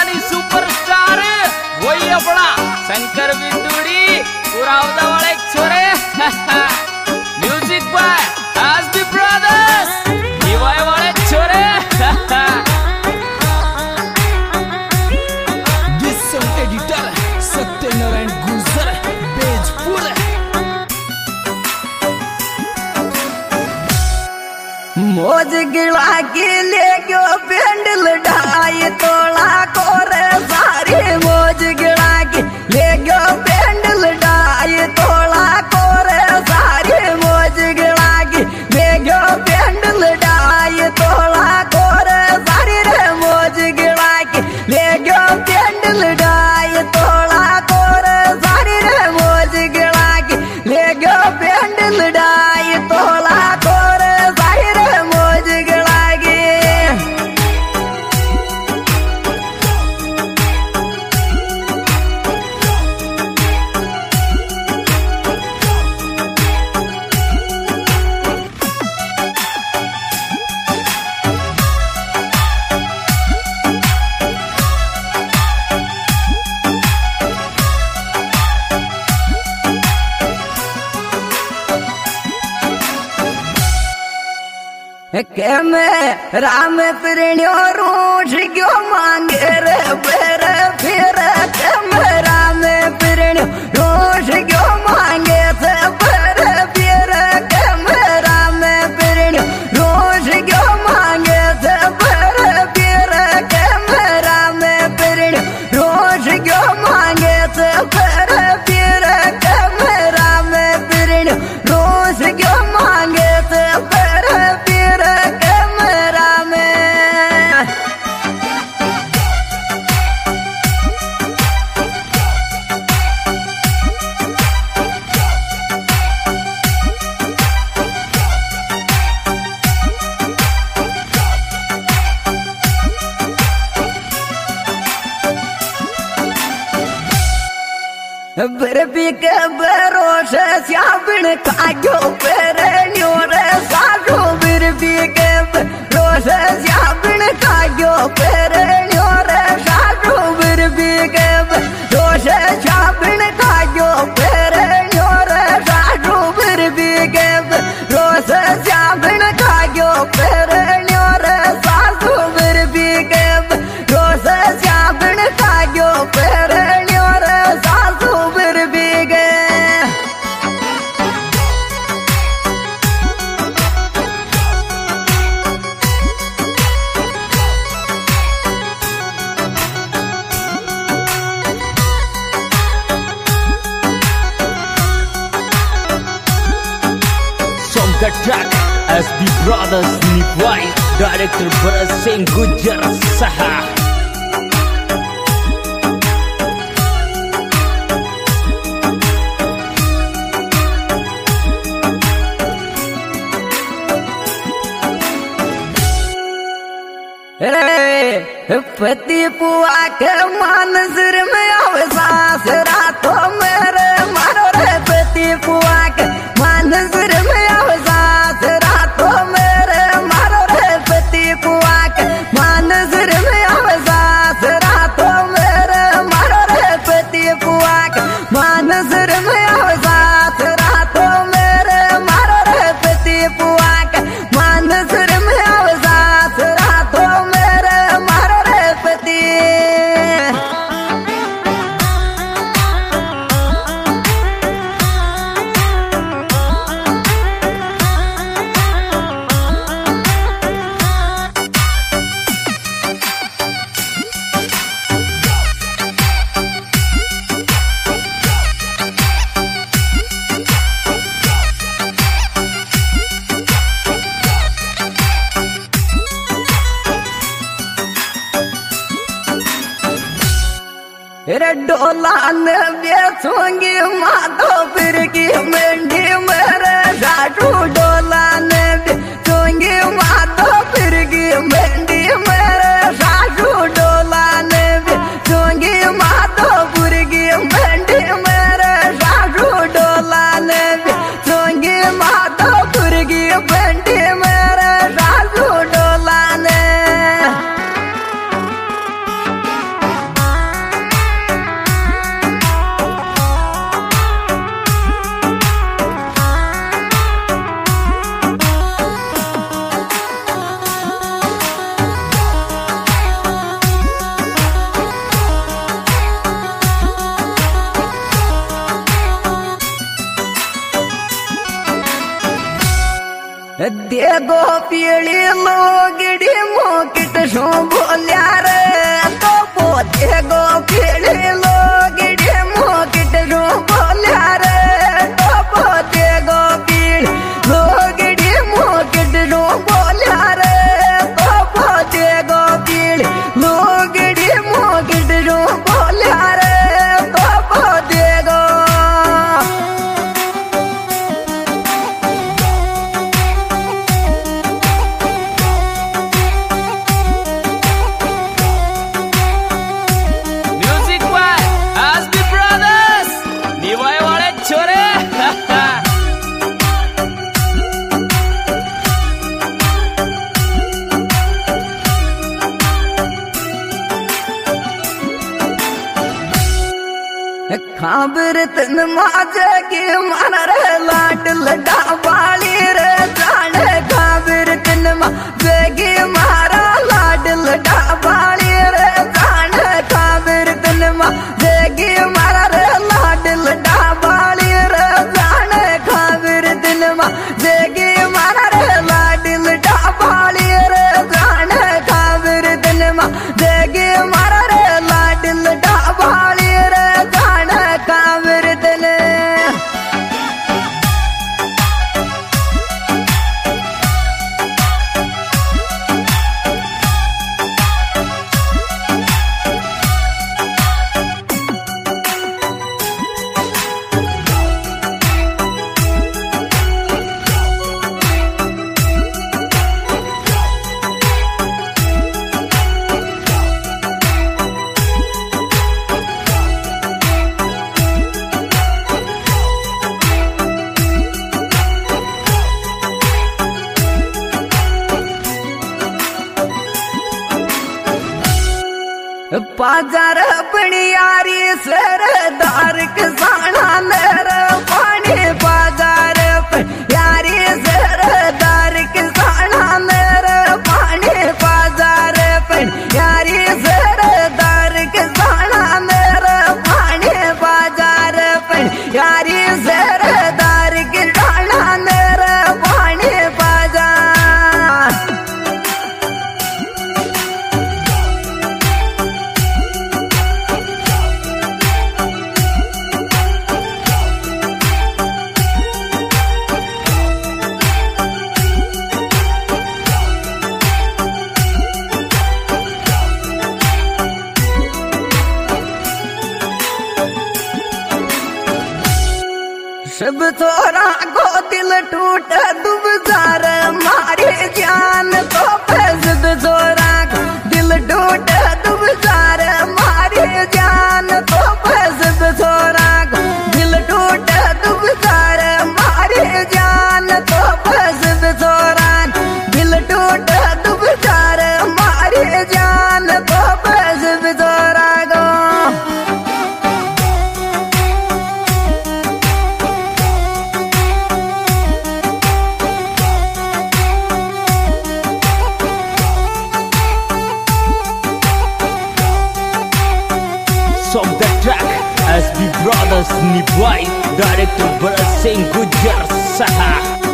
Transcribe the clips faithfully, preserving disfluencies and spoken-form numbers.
वाली सुपरस्टार वही अपना शंकर बिंदुड़ी पुरावदा वाले छोरे म्यूजिक बाय एसबी ब्रदर्स दीवाय वाले छोरे दिस सॉन्ग एडिटर सत्यनारायण गुजर बेजपुर मोज गिला के ले गयो पेंडल ढाई तोला कोरे सारी मोज गिला के ले गयो पेंडल ढाई तोला कोरे सारी मोज गिला के ले गयो पेंडल ढाई तोला कोरे सारी रे मोज गिला के ले गयो पेंडल ढाई तोला कोरे सारी रे मोज गिला के ले गयो पेंडल ढाई तोला कोरे के मैं राम प्रणियो रूठ क्यों मांगे रे फिर फिर के मैं राम प्रणियो रूठ क्यों मांगे थे फिर फिर के मैं राम प्रणियो रूठ क्यों मांगे थे फिर फिर के मैं राम प्रणियो रूठ क्यों मांगे थे फिर फिर के मैं राम प्रणियो रूठ क्यों मांगे थे फिर फिर के मेरा में बरबी के बरोश श्याबण काजो पेरण्यो रे साधो बरबी के बरोश श्याबण काजो पेरण्यो रे साधो बरबी के बरोश श्याबण काजो पेरण्यो रे साधो बरबी के बरोश श्याबण काजो पेरण्यो रे साधो बरबी के बरोश श्याबण काजो पेरण्यो रे साधो बरबी के Song the track S B Brothers Nibwai Director Bharat Singh Gujar Saha रे पति पुआ के मानसर में आवे सास रातों मेरे मारो रे पति पुआ के मानसर में आवे सास रातों मेरे मारो रे पति पुआ के मानसर में आवे सास रातों मेरे मारो रे पति पुआ के मानसर में आवे सास रातों मेरे मारो रे पति पुआ के मानसर में आवे सास रातों मेरे मारो रे पति रे डोला ने बेचूंगी माधो फिर की मेंढी मेरे साधु डोला ने बेचूंगी माधो फिर की मेंढी मेरे साधु डोला ने बेचूंगी माधो फिर की मेंढी मेरे साधु डोला ने बेचूंगी माधो फिर की मेंढी मेरे साधु डोला ने गो पीली लोगड़ी मोकिट शो बोलिया रे तो पोते गो पीली लोगड़ी मोकिट शो बोलिया रे तो पोते गो पीली लोगड़ी मोकिट शो बोलिया रे तो पोते गो पीली लोगड़ी मोकिट शो बोलिया रे तो पोते गो खाबर तन माजे की मन रे लाट लडा वाली रे जाने खाबर तन माजे की मारा लाट लडा वाली रे जाने खाबर तन माजे की मारा रे लाट लडा वाली रे जाने खाबर तन माजे की मारा रे लाट लडा वाली रे जाने खाबर तन माजे की मारा रे लाट लडा वाली रे जाने काबर तने बाजार अपनी यारी सरदार किसाना नर पानी बाजार यारी सरदार किसाना नर पानी बाजार यारी सरदार किसाना नर पानी बाजार यारी सरदार किसाना नर पानी बाजार सब थोड़ा को दिल टूट दुबजार मारे जान तो सब थोड़ा को दिल टूट दुबजार मारे जान तो सब थोड़ा को दिल टूट दुबजार मारे जान तो सब थोड़ा दिल टूट दुबजार मारे जान तो सब थोड़ा को Song the track S B Brothers Nibwai Director Bharat Singh Gujjar Saha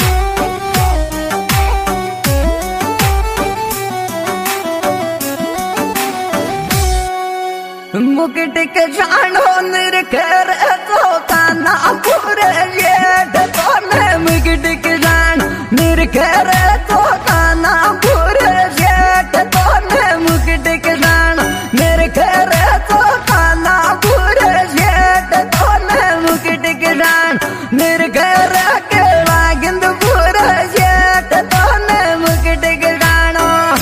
मुकुट के जानो निरखर तो काना पूरे जेठ तो ने मुकुट के जान निरखर तो काना पूरे जेठ तो ने मुकुट के जान निरखर तो काना पूरे जेठ तो ने मुकुट के जान निरखर के लागिंद पूरे जेठ तो ने मुकुट के जानो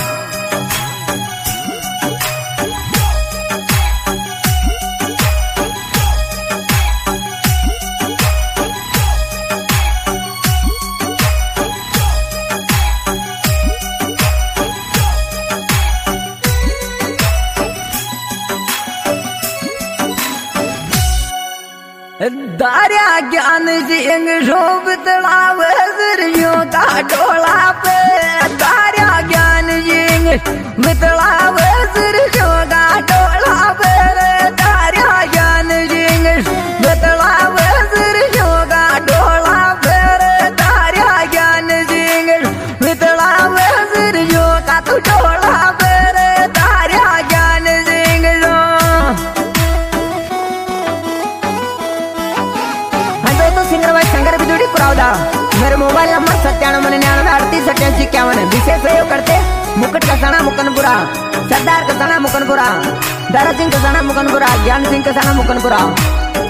दारिया ज्ञान सिंह शोभ तलाव सिरियों का डोला पे दारिया ज्ञान सिंह मितलाव सिरियों का डोला पे दारिया ज्ञान सिंह मितलाव सिरियों का डोला पे दारिया ज्ञान सिंह मितलाव मुकनपुरा, सरदार कसाना मुकनपुरा, दारा सिंह कसाना मुकनपुरा, ज्ञान सिंह कसाना मुकनपुरा।